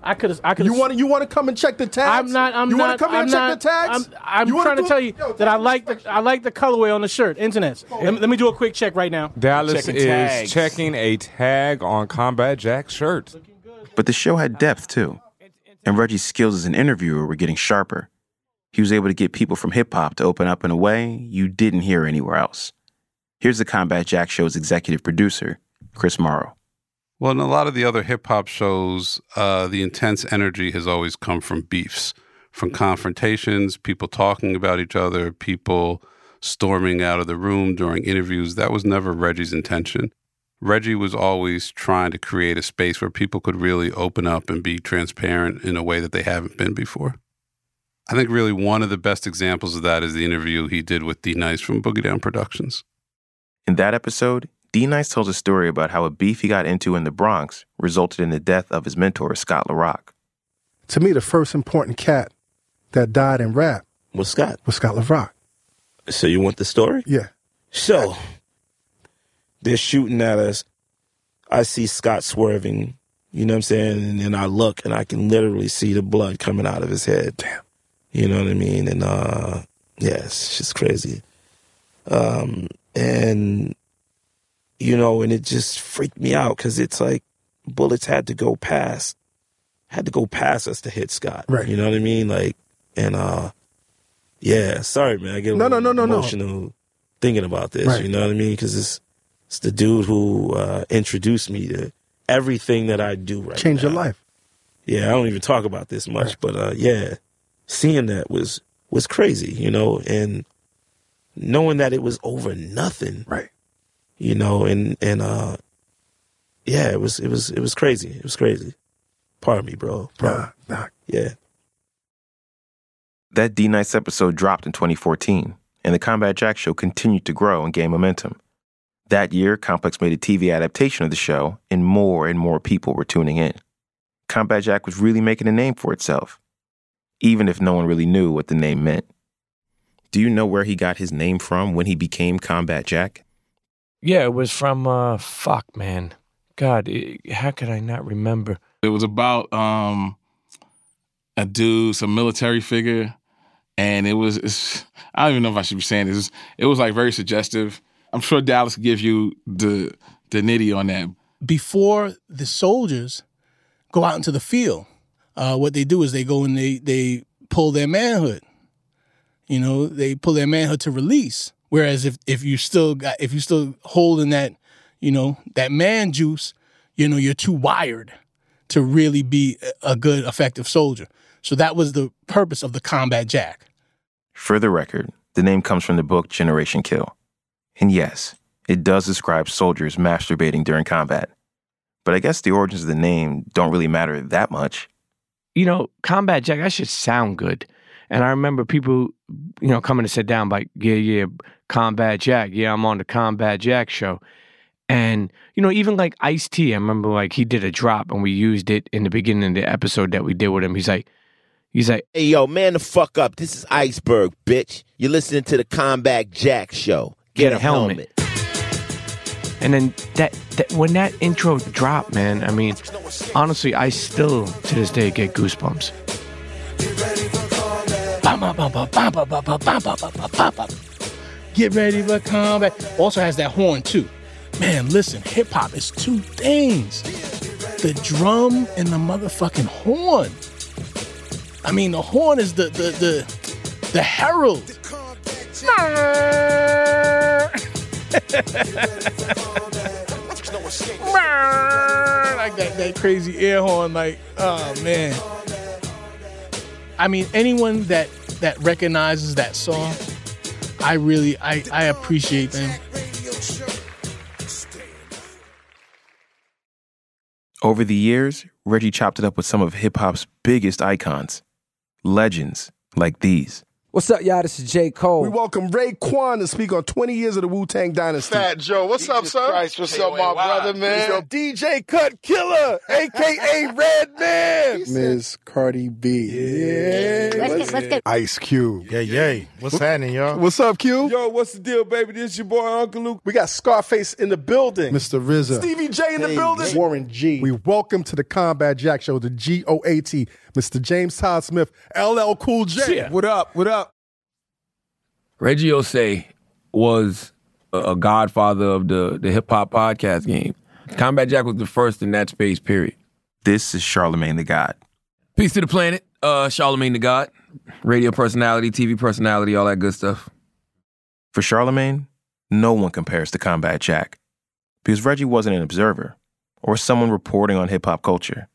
I could. You want to come and check the tags? You want to come and check the tags? I'm trying to tell you that I like the colorway on the shirt. Internets. Let me do a quick check right now. Dallas is checking a tag on Combat Jack's shirt. But the show had depth, too. And Reggie's skills as an interviewer were getting sharper. He was able to get people from hip-hop to open up in a way you didn't hear anywhere else. Here's the Combat Jack Show's executive producer, Chris Morrow. Well, in a lot of the other hip-hop shows, the intense energy has always come from beefs, from confrontations, people talking about each other, people storming out of the room during interviews. That was never Reggie's intention. Reggie was always trying to create a space where people could really open up and be transparent in a way that they haven't been before. I think really one of the best examples of that is the interview he did with D-Nice from Boogie Down Productions. In that episode, D-Nice tells a story about how a beef he got into in the Bronx resulted in the death of his mentor, Scott LaRock. To me, the first important cat that died in rap was Scott LaRock. So you want the story? Yeah. So they're shooting at us. I see Scott swerving, you know what I'm saying? And then I look and I can literally see the blood coming out of his head. Damn. You know what I mean? And yeah, it's just crazy. And you know, and it just freaked me out because it's like bullets had to go past us to hit Scott. Right. You know what I mean? Like, and yeah, sorry, man. I get emotional thinking about this. Right. You know what I mean? Because it's the dude who introduced me to everything that I do right now. Changed your life. Yeah, I don't even talk about this much, but yeah, seeing that was crazy, you know, and knowing that it was over nothing. Right. You know, and yeah, it was crazy. It was crazy. Pardon me, bro. Nah. Yeah. That D-Nice episode dropped in 2014, and the Combat Jack Show continued to grow and gain momentum. That year, Complex made a TV adaptation of the show, and more people were tuning in. Combat Jack was really making a name for itself, even if no one really knew what the name meant. Do you know where he got his name from when he became Combat Jack? Yeah, it was from, fuck, man. God, how could I not remember? It was about a dude, some military figure, and I don't even know if I should be saying this. It was like very suggestive. I'm sure Dallas could give you the nitty on that. Before the soldiers go out into the field, what they do is they go and they pull their manhood. You know, they pull their manhood to release. Whereas if you still holding that, you know, that man juice, you know, you're too wired to really be a good, effective soldier. So that was the purpose of the Combat Jack. For the record, the name comes from the book Generation Kill. And yes, it does describe soldiers masturbating during combat. But I guess the origins of the name don't really matter that much. You know, Combat Jack, that should sound good. And I remember people, you know, coming to sit down like, yeah, Combat Jack. Yeah, I'm on the Combat Jack show. And, you know, even like Ice-T, I remember like he did a drop and we used it in the beginning of the episode that we did with him. He's like, hey, yo, man the fuck up. This is Iceberg, bitch. You're listening to the Combat Jack show. Get a helmet. And then that when that intro dropped, man, I mean, honestly, I still to this day get goosebumps. Get ready for combat. Also has that horn too. Man, listen, hip hop is two things: the drum and the motherfucking horn. I mean, the horn is the herald. Like that crazy air horn, like, oh man. I mean, anyone that recognizes that song, I appreciate them. Over the years, Reggie chopped it up with some of hip-hop's biggest icons. Legends like these. What's up, y'all? This is J. Cole. We welcome Raekwon to speak on 20 years of the Wu-Tang Dynasty. Fat Joe, what's up, sir? Christ, what's up, my brother, man? It's your DJ Cut Killer, a.k.a. Redman. Ms. Cardi B. Yeah. Let's Let's get Ice Cube. Yay. What's happening, y'all? What's up, Q? Yo, what's the deal, baby? This your boy, Uncle Luke. We got Scarface in the building. Mr. RZA. Stevie J in the building. Warren G. We welcome to the Combat Jack Show, the GOAT, Mr. James Todd Smith, LL Cool J. Yeah. What up? What up? Reggie Osei was a godfather of the hip-hop podcast game. Combat Jack was the first in that space, period. This is Charlemagne the God. Peace to the planet. Charlemagne the God. Radio personality, TV personality, all that good stuff. For Charlemagne, no one compares to Combat Jack. Because Reggie wasn't an observer or someone reporting on hip-hop culture.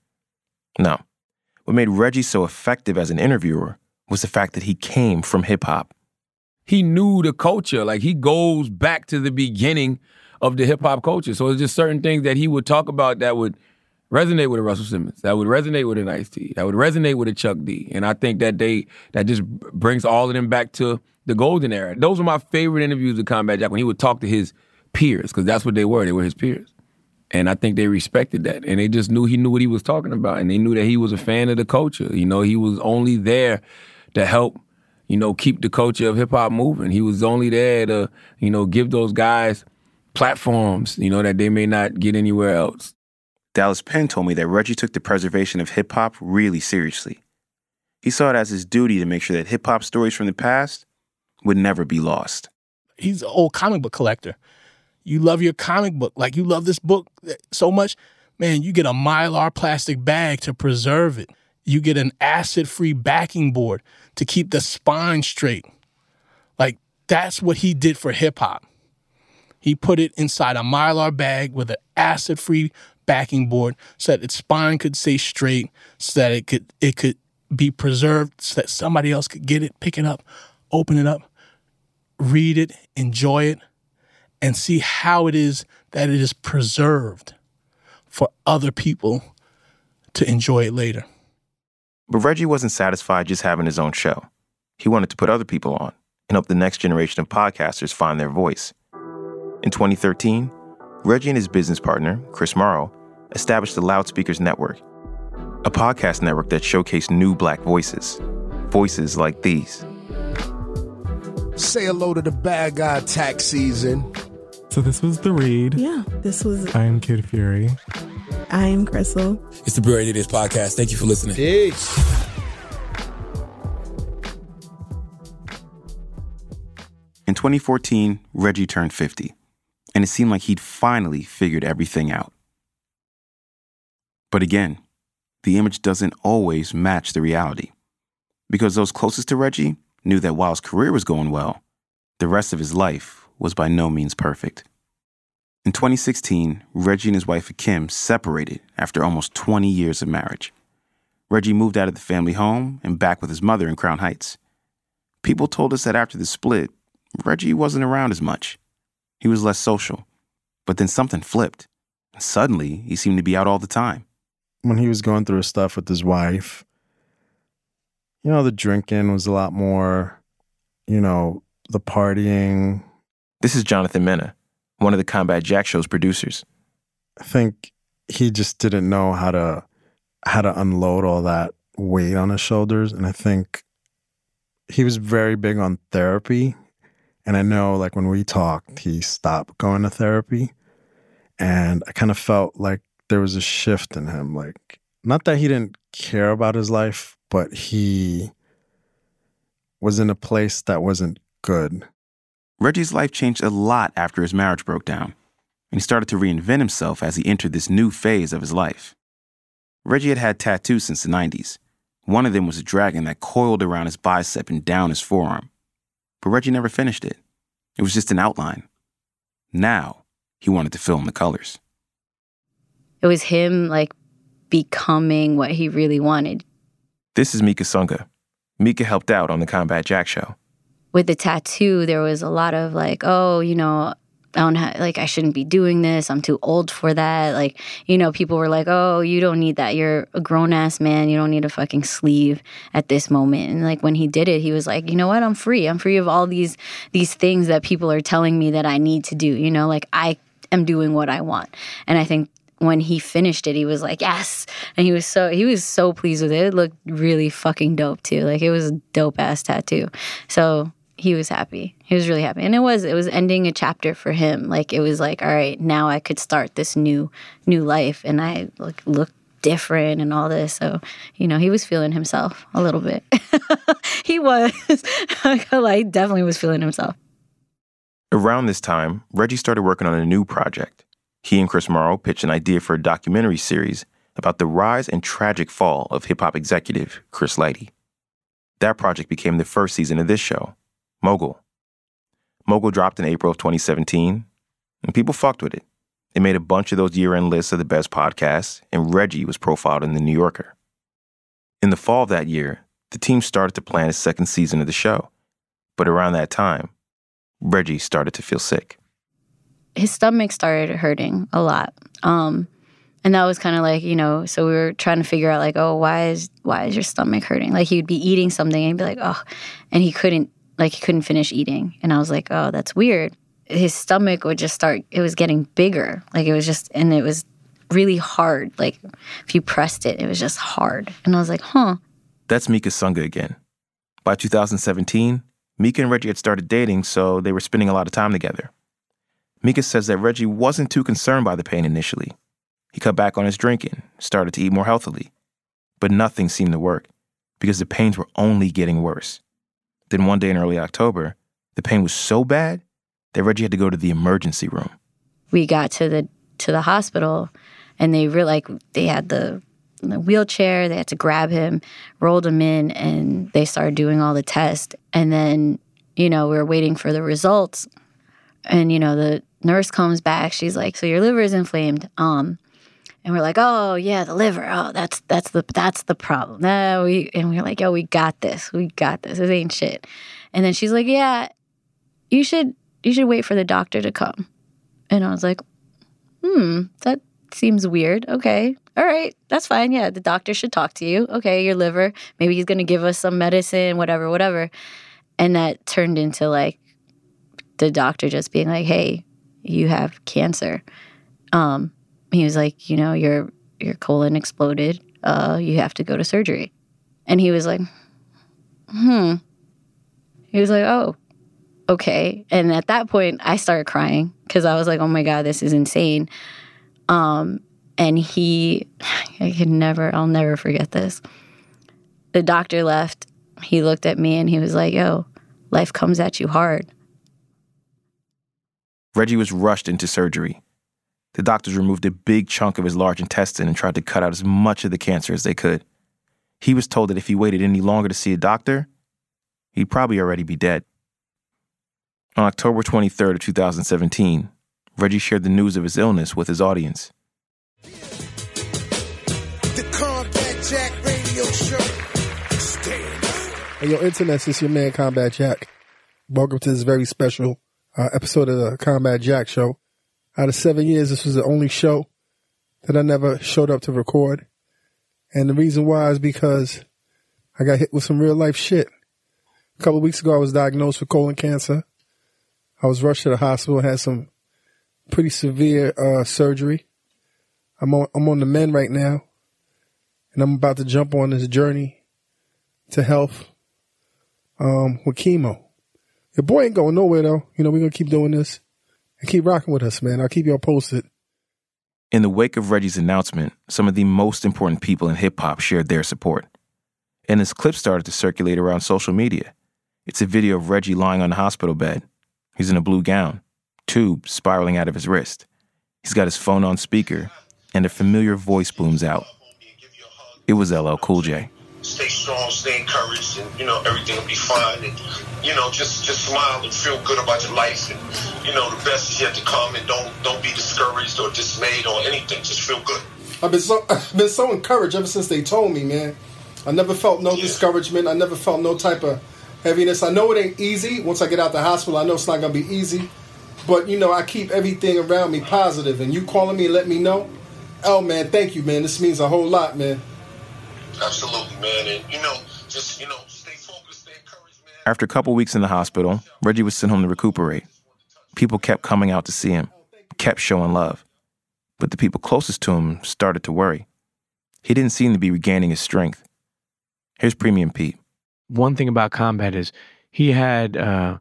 No. What made Reggie so effective as an interviewer was the fact that he came from hip-hop. He knew the culture. Like, he goes back to the beginning of the hip-hop culture. So it's just certain things that he would talk about that would resonate with a Russell Simmons, that would resonate with an Ice-T, that would resonate with a Chuck D. And I think that that just brings all of them back to the golden era. Those are my favorite interviews with Combat Jack, when he would talk to his peers, because that's what they were. They were his peers. And I think they respected that. And they just knew he knew what he was talking about. And they knew that he was a fan of the culture. You know, he was only there to help, you know, keep the culture of hip-hop moving. He was only there to, you know, give those guys platforms, you know, that they may not get anywhere else. Dallas Penn told me that Reggie took the preservation of hip-hop really seriously. He saw it as his duty to make sure that hip-hop stories from the past would never be lost. He's an old comic book collector. You love your comic book. Like, you love this book so much, man, you get a Mylar plastic bag to preserve it. You get an acid-free backing board to keep the spine straight. Like, that's what he did for hip-hop. He put it inside a Mylar bag with an acid-free backing board so that its spine could stay straight, so that it could be preserved, so that somebody else could get it, pick it up, open it up, read it, enjoy it, and see how it is that it is preserved for other people to enjoy it later. But Reggie wasn't satisfied just having his own show. He wanted to put other people on and help the next generation of podcasters find their voice. In 2013, Reggie and his business partner, Chris Morrow, established the Loudspeakers Network, a podcast network that showcased new Black voices, voices like these. Say hello to the bad guy tax season. So this was The Read. Yeah, this was... I am Kid Fury. I am Crystal. It's the Brilliant Idiots Podcast. Thank you for listening. Peace. In 2014, Reggie turned 50, and it seemed like he'd finally figured everything out. But again, the image doesn't always match the reality, because those closest to Reggie knew that while his career was going well, the rest of his life was by no means perfect. In 2016, Reggie and his wife Kim separated after almost 20 years of marriage. Reggie moved out of the family home and back with his mother in Crown Heights. People told us that after the split, Reggie wasn't around as much. He was less social. But then something flipped. And suddenly, he seemed to be out all the time. When he was going through his stuff with his wife, you know, the drinking was a lot more, you know, the partying. This is Jonathan Mena, one of the Combat Jack Show's producers. I think he just didn't know how to unload all that weight on his shoulders. And I think he was very big on therapy. And I know, like, when we talked, he stopped going to therapy. And I kind of felt like there was a shift in him. Like, not that he didn't care about his life, but he was in a place that wasn't good. Reggie's life changed a lot after his marriage broke down, and he started to reinvent himself as he entered this new phase of his life. Reggie had had tattoos since the 90s. One of them was a dragon that coiled around his bicep and down his forearm. But Reggie never finished it. It was just an outline. Now, he wanted to fill in the colors. It was him, like, becoming what he really wanted. This is Mika Sunga. Mika helped out on the Combat Jack Show. With the tattoo, there was a lot of, like, oh, you know, I shouldn't be doing this. I'm too old for that. Like, you know, people were like, oh, you don't need that. You're a grown-ass man. You don't need a fucking sleeve at this moment. And, like, when he did it, he was like, you know what? I'm free. I'm free of all these things that people are telling me that I need to do. You know, like, I am doing what I want. And I think when he finished it, he was like, yes. And he was so pleased with it. It looked really fucking dope too. Like it was a dope ass tattoo. So he was happy. He was really happy. And it was ending a chapter for him. Like it was like, all right, now I could start this new life. And I look different and all this. So, he was feeling himself a little bit. He was. He definitely was feeling himself. Around this time, Reggie started working on a new project. He and Chris Morrow pitched an idea for a documentary series about the rise and tragic fall of hip-hop executive Chris Lighty. That project became the first season of this show, Mogul. Mogul dropped in April of 2017, and people fucked with it. They made a bunch of those year-end lists of the best podcasts, and Reggie was profiled in The New Yorker. In the fall of that year, the team started to plan a second season of the show. But around that time, Reggie started to feel sick. His stomach started hurting a lot. And that was kind of like, so we were trying to figure out like, oh, why is your stomach hurting? Like he would be eating something and he'd be like, oh, and he couldn't finish eating. And I was like, oh, that's weird. His stomach would just it was getting bigger. Like it was really hard. Like if you pressed it, it was just hard. And I was like, huh. That's Mika Sunga again. By 2017, Mika and Reggie had started dating, so they were spending a lot of time together. Mika says that Reggie wasn't too concerned by the pain initially. He cut back on his drinking, started to eat more healthily. But nothing seemed to work because the pains were only getting worse. Then one day in early October, the pain was so bad that Reggie had to go to the emergency room. We got to the hospital, and they had the wheelchair. They had to grab him, rolled him in, and they started doing all the tests. And then, we were waiting for the results. And, the nurse comes back. She's like, so your liver is inflamed. And we're like, oh, yeah, the liver. Oh, that's the problem. And we're like, yo, we got this. This ain't shit. And then she's like, yeah, you should wait for the doctor to come. And I was like, that seems weird. Okay. All right. That's fine. Yeah, the doctor should talk to you. Okay, your liver. Maybe he's going to give us some medicine, whatever. And that turned into like the doctor just being like, hey, you have cancer. He was like, your colon exploded. You have to go to surgery. And he was like, He was like, oh, okay. And at that point, I started crying because I was like, oh my God, this is insane. And I'll never forget this. The doctor left. He looked at me and he was like, yo, life comes at you hard. Reggie was rushed into surgery. The doctors removed a big chunk of his large intestine and tried to cut out as much of the cancer as they could. He was told that if he waited any longer to see a doctor, he'd probably already be dead. On October 23rd of 2017, Reggie shared the news of his illness with his audience. The Combat Jack Radio Show. Hey, yo, Internet, this is your man, Combat Jack. Welcome to this very special episode of the Combat Jack Show. Out of 7 years, this was the only show that I never showed up to record. And the reason why is because I got hit with some real life shit. A couple of weeks ago, I was diagnosed with colon cancer. I was rushed to the hospital, had some pretty severe surgery. I'm on the mend right now, and I'm about to jump on this journey to health with chemo. Your boy ain't going nowhere, though. We're going to keep doing this and keep rocking with us, man. I'll keep y'all posted. In the wake of Reggie's announcement, some of the most important people in hip-hop shared their support. And this clip started to circulate around social media. It's a video of Reggie lying on the hospital bed. He's in a blue gown, tube spiraling out of his wrist. He's got his phone on speaker, and a familiar voice booms out. It was LL Cool J. Stay strong, stay encouraged, and, everything will be fine. And, just smile and feel good about your life. And, the best is yet to come. And don't be discouraged or dismayed or anything. Just feel good. I've been so encouraged ever since they told me, man. I never felt no discouragement. I never felt no type of heaviness. I know it ain't easy. Once I get out the hospital, I know it's not going to be easy. But, I keep everything around me positive. And you calling me and let me know, oh, man, thank you, man. This means a whole lot, man. Absolutely, man. And, just, stay focused, stay encouraged, man. After a couple weeks in the hospital, Reggie was sent home to recuperate. People kept coming out to see him, kept showing love. But the people closest to him started to worry. He didn't seem to be regaining his strength. Here's Premium Pete. One thing about Combat is he had,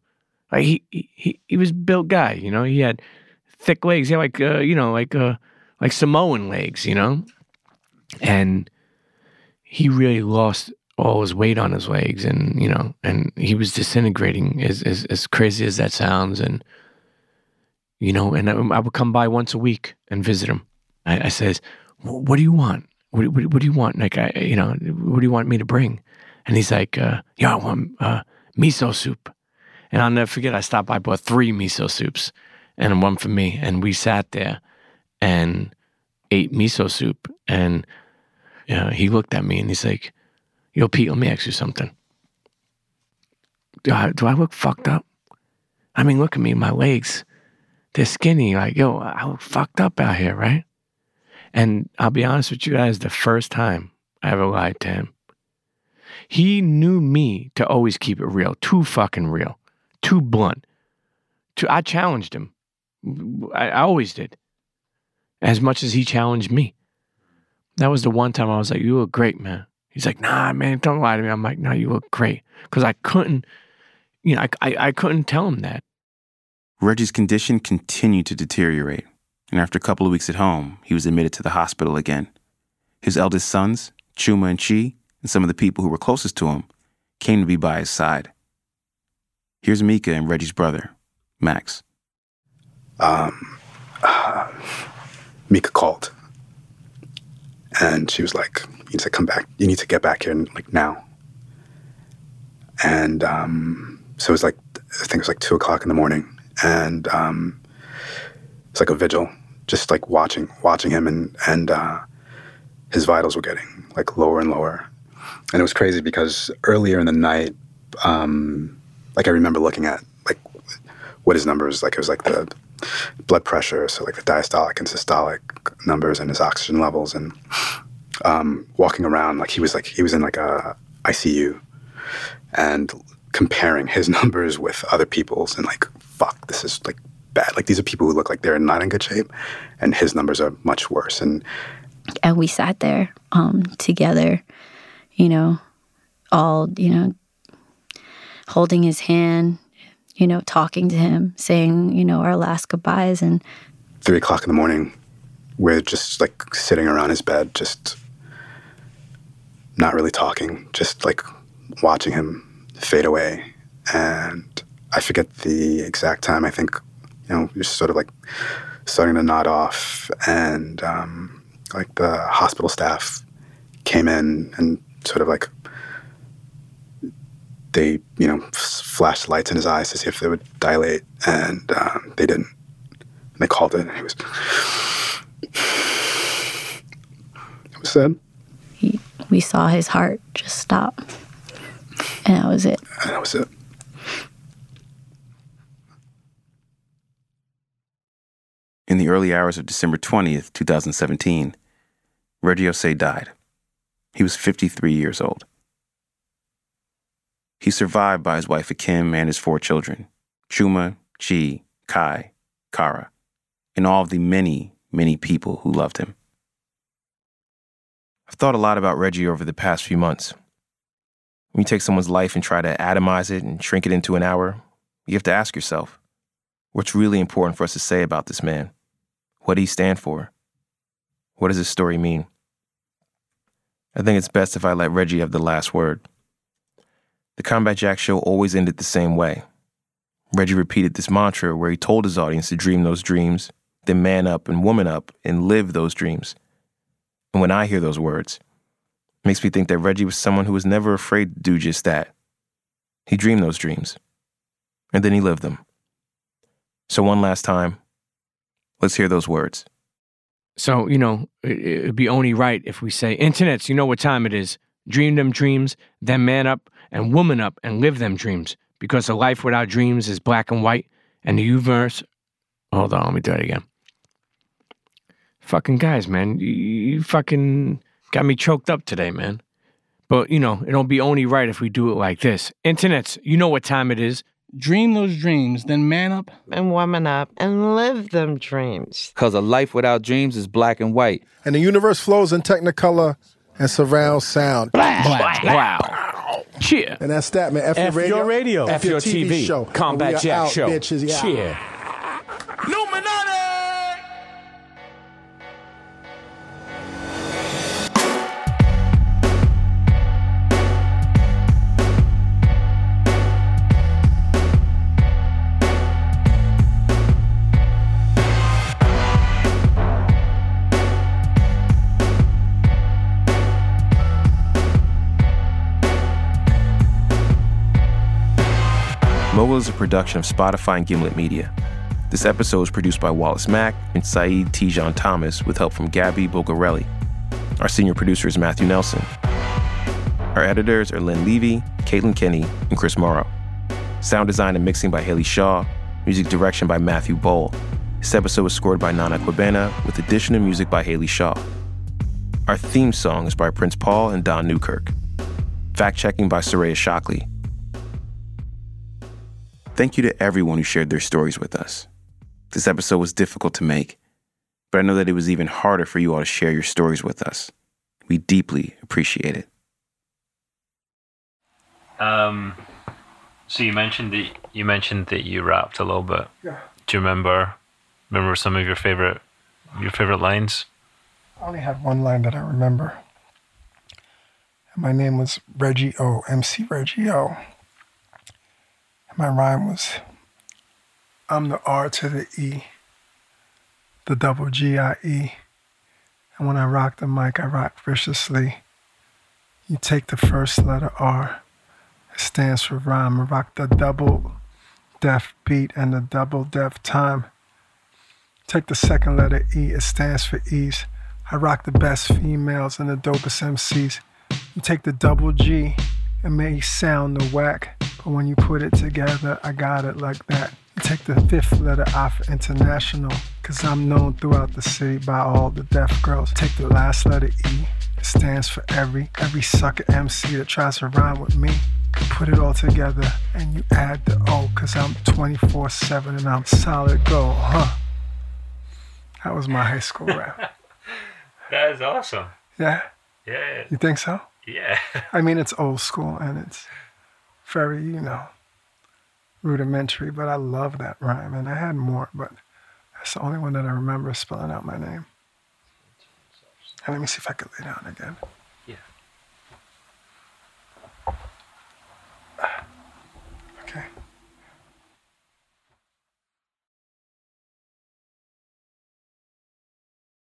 he was a built guy, you know? He had thick legs. He had like Samoan legs, you know? And he really lost all his weight on his legs, and, you know, and he was disintegrating, as crazy as that sounds. And, you know, and I would come by once a week and visit him. I says, what do you want? What do you want? Like, what do you want me to bring? And he's like, I want miso soup. And I'll never forget, I stopped by, bought 3 miso soups and one for me. And we sat there and ate miso soup. And he looked at me and he's like, yo, Pete, let me ask you something. Do I look fucked up? I mean, look at me, my legs, they're skinny. Like, yo, I look fucked up out here, right? And I'll be honest with you guys, the first time I ever lied to him. He knew me to always keep it real, too fucking real, too blunt. I challenged him. I always did. As much as he challenged me. That was the one time I was like, you look great, man. He's like, nah, man, don't lie to me. I'm like, no, you look great. Because I couldn't, I couldn't tell him that. Reggie's condition continued to deteriorate, and after a couple of weeks at home, he was admitted to the hospital again. His eldest sons, Chuma and Chi, and some of the people who were closest to him, came to be by his side. Here's Mika and Reggie's brother, Max. Mika called, and she was like, you need to come back. You need to get back here, like, now. And so it was like, I think it was like 2 o'clock in the morning, and it's like a vigil, just like watching him, and his vitals were getting like lower and lower. And it was crazy because earlier in the night, like I remember looking at like what his numbers, like it was like the blood pressure, so like the diastolic and systolic numbers and his oxygen levels, and walking around like he was in like a ICU and comparing his numbers with other people's, and like, fuck, this is like bad. Like, these are people who look like they're not in good shape, and his numbers are much worse. And we sat there together, all, holding his hand, talking to him, saying, our last goodbyes. And 3 o'clock in the morning, we're just like sitting around his bed, just not really talking, just like watching him fade away. And I forget the exact time. I think, you're sort of like starting to nod off, and like the hospital staff came in and sort of like they, flashed lights in his eyes to see if they would dilate, and they didn't. And they called it, and it was sad. We saw his heart just stop, and that was it. And that was it. In the early hours of December 20th, 2017, Reggie Ossé died. He was 53 years old. He's survived by his wife Akim and his 4 children, Chuma, Chi, Kai, Kara, and all of the many, many people who loved him. I've thought a lot about Reggie over the past few months. When you take someone's life and try to atomize it and shrink it into an hour, you have to ask yourself, what's really important for us to say about this man? What did he stand for? What does his story mean? I think it's best if I let Reggie have the last word. The Combat Jack show always ended the same way. Reggie repeated this mantra where he told his audience to dream those dreams, then man up and woman up and live those dreams. And when I hear those words, it makes me think that Reggie was someone who was never afraid to do just that. He dreamed those dreams, and then he lived them. So one last time, let's hear those words. So, it'd be only right if we say, internets, you know what time it is. Dream them dreams, then man up and woman up and live them dreams. Because a life without dreams is black and white, and the universe... Hold on, let me do it again. Fucking guys, man, you fucking got me choked up today, man. But, it'll be only right if we do it like this. Internets, you know what time it is. Dream those dreams, then man up. And woman up and live them dreams. Because a life without dreams is black and white. And the universe flows in Technicolor and surround sound. Black. Wow. Cheer. And that's that, man. F your radio. F your TV show. Combat Jack out, show. Bitches. Yeah. Cheer. Mogul is a production of Spotify and Gimlet Media. This episode was produced by Wallace Mack and Saeed Tijan Thomas with help from Gabby Bogarelli. Our senior producer is Matthew Nelson. Our editors are Lynn Levy, Caitlin Kenny, and Chris Morrow. Sound design and mixing by Haley Shaw. Music direction by Matthew Bowl. This episode was scored by Nana Quibena with additional music by Haley Shaw. Our theme song is by Prince Paul and Don Newkirk. Fact-checking by Soraya Shockley. Thank you to everyone who shared their stories with us. This episode was difficult to make, but I know that it was even harder for you all to share your stories with us. We deeply appreciate it. So you mentioned that you rapped a little bit. Yeah. Do you remember some of your favorite lines? I only had one line that I remember. And my name was Reggie O, MC Reggie O. My rhyme was, I'm the R to the E, the double G-I-E. And when I rock the mic, I rock viciously. You take the first letter R, it stands for rhyme. I rock the double def beat and the double def time. Take the second letter E, it stands for ease. I rock the best females and the dopest MCs. You take the double G, it may sound the whack, but when you put it together, I got it like that. You take the fifth letter I for international, cause I'm known throughout the city by all the deaf girls. Take the last letter E, it stands for every sucker MC that tries to rhyme with me. You put it all together and you add the O, cause I'm 24/7 and I'm solid gold, huh? That was my high school rap. That is awesome. Yeah? Yeah. You think so? Yeah. I mean, it's old school and it's very, rudimentary, but I love that rhyme. And I had more, but that's the only one that I remember spelling out my name. And let me see if I can lay down again.